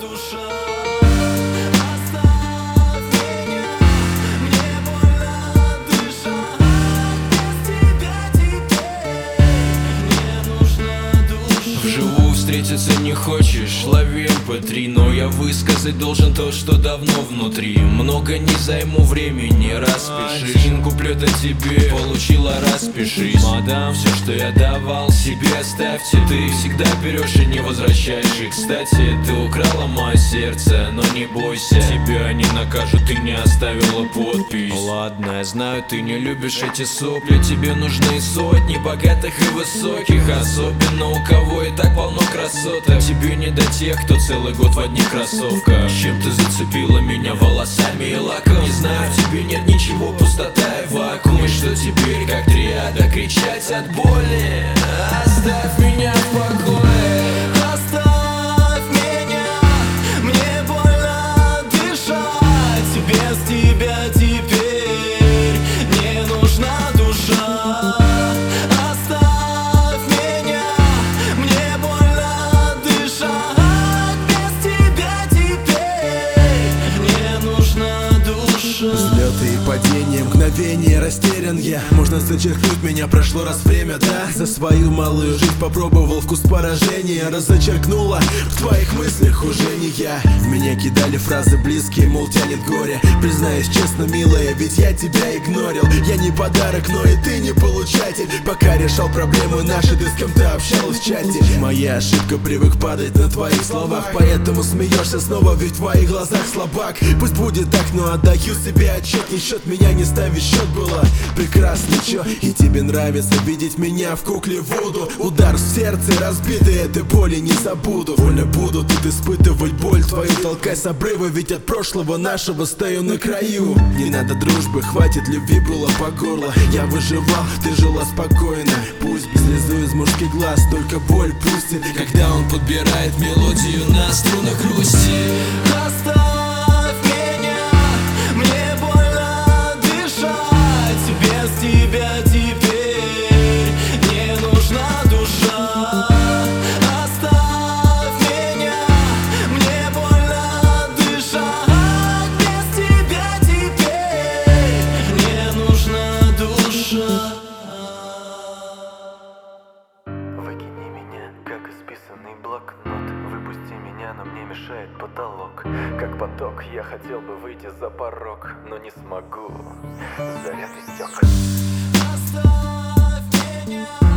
душа. Оставь меня, мне больно дышать. Без тебя теперь мне нужна душа. Вживую встретиться не хочешь, лови MP3, но я высказать должен то, что давно внутри. Много не займу времени, распишись. Один куплет от тебе, получила, распишись. Мадам, все, что я давал себе, оставьте. Ты всегда берешь и не возвращаешь. И, кстати, ты украла мое сердце, но не бойся, тебя не накажут, ты не оставила подпись. Ладно, я знаю, ты не любишь эти сопли. Тебе нужны сотни богатых и высоких, особенно у кого и так полно красоток. Тебе не до тех, кто целый год в одних кроссовках. Чем ты зацепила меня, волосами и лаком? Не знаю, в тебе нет ничего, пустота и вакуум. И что теперь, как триада, кричать от боли? Оставь меня в покое. Оставь меня, мне больно дышать. Без тебя теперь не нужна душа. Оставь меня, мне больно дышать. Без тебя теперь не нужна душа. Взлеты и падения, мгновение, растерян я. Можно зачеркнуть меня, прошло раз время, да? За свою малую жизнь попробовал вкус поражения. Разочеркнула, в твоих мыслях уже не я. В меня кидали фразы близкие, мол, тянет горе. Признаюсь честно, милая, ведь я тебя игнорил. Я не подарок, но и ты не получатель. Пока решал проблемы наши, ты с кем-то общалась в чате. Моя ошибка, привык падать на твоих словах. Поэтому смеешься снова, ведь в твоих глазах слабак. Пусть будет так, но отдаю себе отчет. Не счет меня не ставишь, счет было прекрасно, чё? И тебе нравится видеть меня в кукле Вуду. Удар в сердце разбитый, этой боли не забуду. Больно буду тут испытывать боль твою, толкай с обрыва, ведь от прошлого нашего стою на краю. Не надо дружбы, хватит любви было по горло. Я выживал, ты жила спокойно. Пусть слезу из мужских глаз, только боль пустит, Когда он подбирает мелодию на струнах грусти. Оставь меня, мне больно дышать. Без тебя теперь не нужна душа. Оставь меня, мне больно дышать. Без тебя теперь не нужна душа. Выкини меня, как исписанный блокнот. Выпусти меня, но мне мешает потолок. Как поток, я хотел бы выйти за порог, но не смогу. Заряд истек. Оставь меня.